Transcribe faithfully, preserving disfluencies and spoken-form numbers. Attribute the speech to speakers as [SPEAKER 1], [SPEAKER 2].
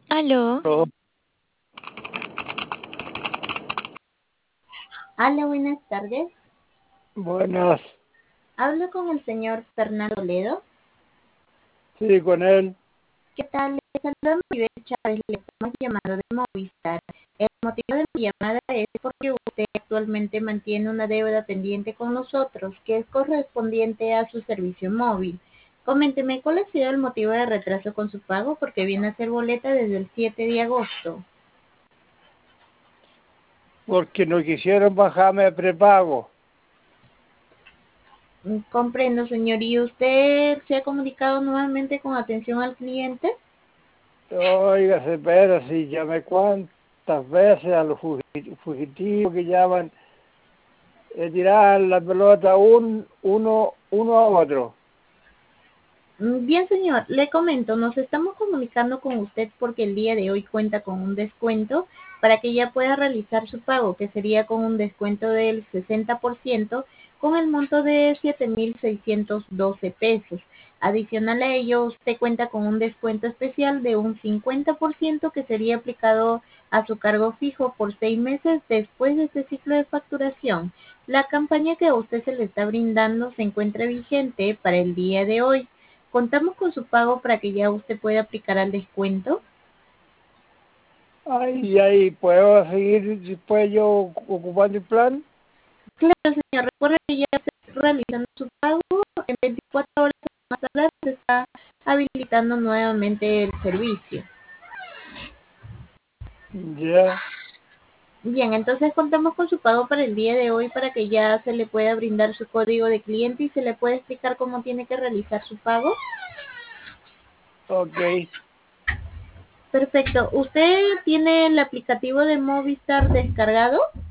[SPEAKER 1] Aló,
[SPEAKER 2] Oh,
[SPEAKER 3] Hola, buenas tardes.
[SPEAKER 2] buenas,
[SPEAKER 3] Hablo con el señor Fernando Ledo.
[SPEAKER 2] sí, con él.
[SPEAKER 3] ¿Qué tal? Le saluda Maribel Chávez, le estamos llamando de Movistar. El motivo de mi llamada es porque usted actualmente mantiene una deuda pendiente con nosotros, que es correspondiente a su servicio móvil. Coménteme, ¿cuál ha sido el motivo de retraso con su pago? Porque viene a ser boleta desde el siete de agosto.
[SPEAKER 2] Porque no quisieron bajarme el prepago.
[SPEAKER 3] Mm, Comprendo, señor. ¿Y usted se ha comunicado nuevamente con atención al cliente?
[SPEAKER 2] Oiga, se espera, si llamé cuántas veces a los fugi- fugitivos que llaman, eh, tirar la pelota un, uno, uno a otro.
[SPEAKER 3] Mm, Bien, señor, le comento, nos estamos comunicando con usted porque el día de hoy cuenta con un descuento para que ya pueda realizar su pago, que sería con un descuento del sesenta por ciento con el monto de siete mil seiscientos doce pesos. Adicional a ello, usted cuenta con un descuento especial de un cincuenta por ciento que sería aplicado a su cargo fijo por seis meses después de este ciclo de facturación. La campaña que a usted se le está brindando se encuentra vigente para el día de hoy. Contamos con su pago para que ya usted pueda aplicar al descuento.
[SPEAKER 2] Ay, y ahí puedo seguir después yo ocupando el plan.
[SPEAKER 3] Claro, señor, recuerde que ya está realizando su pago. En veinticuatro horas más tarde se está habilitando nuevamente el servicio.
[SPEAKER 2] Ya,
[SPEAKER 3] Bien, entonces contamos con su pago para el día de hoy para que ya se le pueda brindar su código de cliente y se le pueda explicar cómo tiene que realizar su pago.
[SPEAKER 2] ok.
[SPEAKER 3] Perfecto. ¿Usted tiene el aplicativo de Movistar descargado?